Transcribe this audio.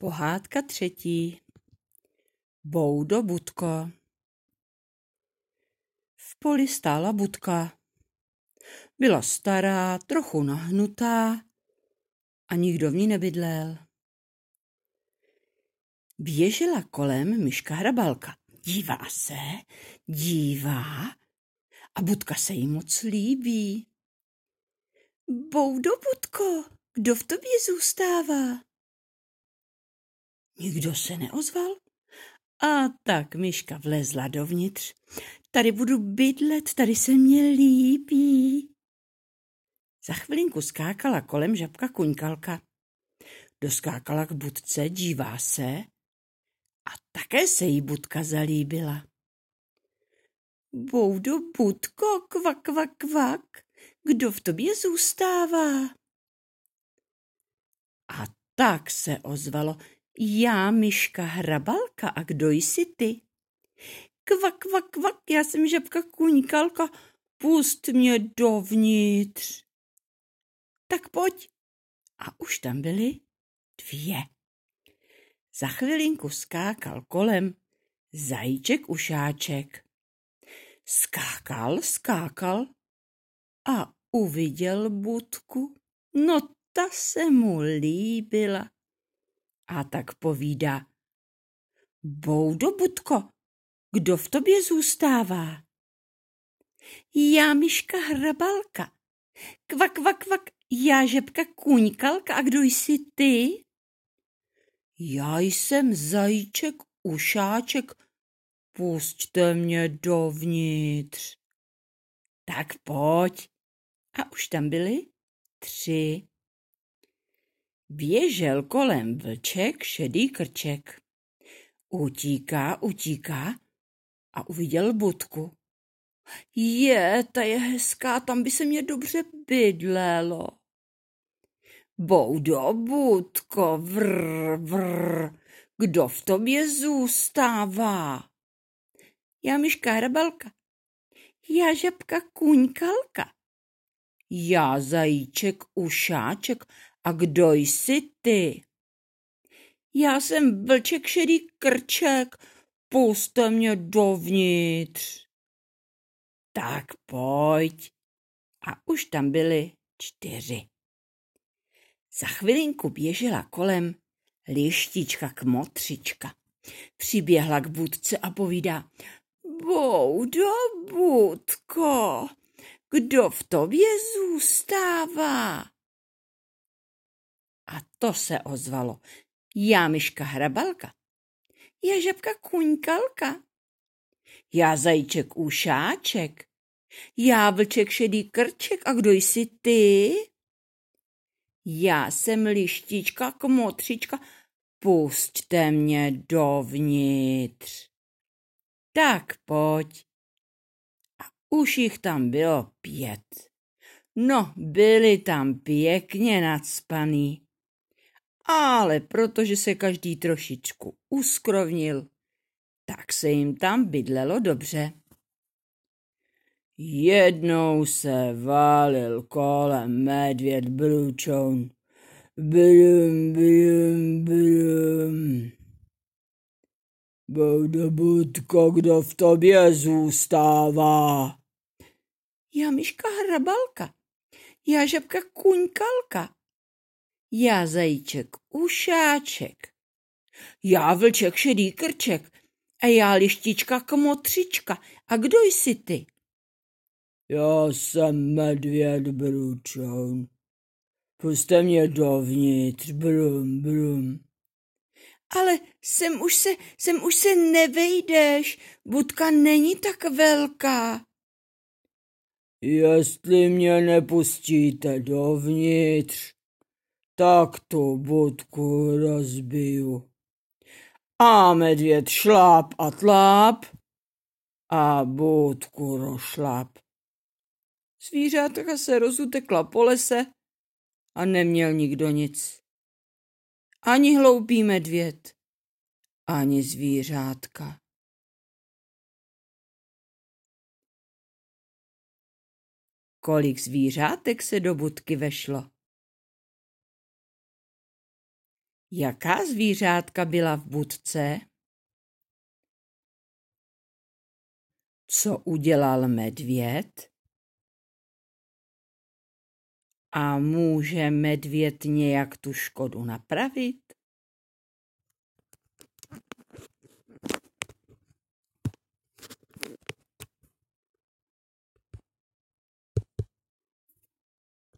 Pohádka 3. Boudo Budko. V poli stála budka. Byla stará, trochu nahnutá a nikdo v ní nebydlel. Běžela kolem myška Hrabalka. Dívá a budka se jí moc líbí. Boudo Budko, kdo v tobě zůstává? Nikdo se neozval a tak myška vlezla dovnitř. Tady budu bydlet, tady se mně líbí. Za chvilinku skákala kolem žabka Kuňkalka. Doskákala k budce, dívá se a také se jí budka zalíbila. Boudo Budko, kvak, kvak, kvak, kdo v tobě zůstává? A tak se ozvalo, já, myška Hrabalka, a kdo jsi ty? Kvak, kvak, kvak, já jsem žabka Kuňkalka, pust mě dovnitř. Tak pojď. A už tam byly 2. Za chvilinku skákal kolem zajíček Ušáček. Skákal a uviděl budku. No ta se mu líbila. A tak povídá, Boudo Budko, kdo v tobě zůstává? Já, myška Hrabalka. Kvak, kvak, kvak, já, žabka Kuňkalka, a kdo jsi ty? Já jsem zajíček Ušáček, pusťte mě dovnitř. Tak pojď. A už tam byly 3. Běžel kolem vlček šedý krček. Utíká a uviděl budku. Ta je hezká, tam by se mě dobře bydlelo. Boudo Budko, vrr, kdo v tobě zůstává? Já, myška Hrabalka. Já, žabka Kuňkalka. Já, zajíček Ušáček, a kdo jsi ty? Já jsem vlček šedý krček, pusťte mě dovnitř. Tak pojď. A už tam byly 4. Za chvilinku běžela kolem lištička Kmotřička. Přiběhla k budce a povídá, Boudo Budko, kdo v tobě zůstává? A to se ozvalo, já, myška Hrabalka. Já, žabka Kuňkalka. Já, zajíček Ušáček. Já, vlček šedý krček, a kdo jsi ty? Já jsem lištička Kmotřička, pusťte mě dovnitř. Tak pojď. A už jich tam bylo 5. No, byli tam pěkně nacpaný. Ale protože se každý trošičku uskrovnil, tak se jim tam bydlelo dobře. Jednou se válil kolem medvěd Bručoun. Brum, brum, brum. Boudo Budko, kdo v tobě zůstává? Já, myška Hrabalka. Já, žabka Kuňkalka. Já, zajíček Ušáček. Já, vlček šedý krček. A já, lištička Kmotřička. A kdo jsi ty? Já jsem medvěd Bručoun. Pusťte mě dovnitř, brum, brum. Ale sem už se nevejdeš, budka není tak velká. Jestli mě nepustíte dovnitř, tak tu budku rozbiju. A medvěd šláp a tláp a budku rošláp. Zvířátka se rozutekla po lese a neměl nikdo nic. Ani hloupý medvěd, ani zvířátka. Kolik zvířátek se do budky vešlo? Jaká zvířátka byla v budce? Co udělal medvěd? A může medvěd nějak tu škodu napravit?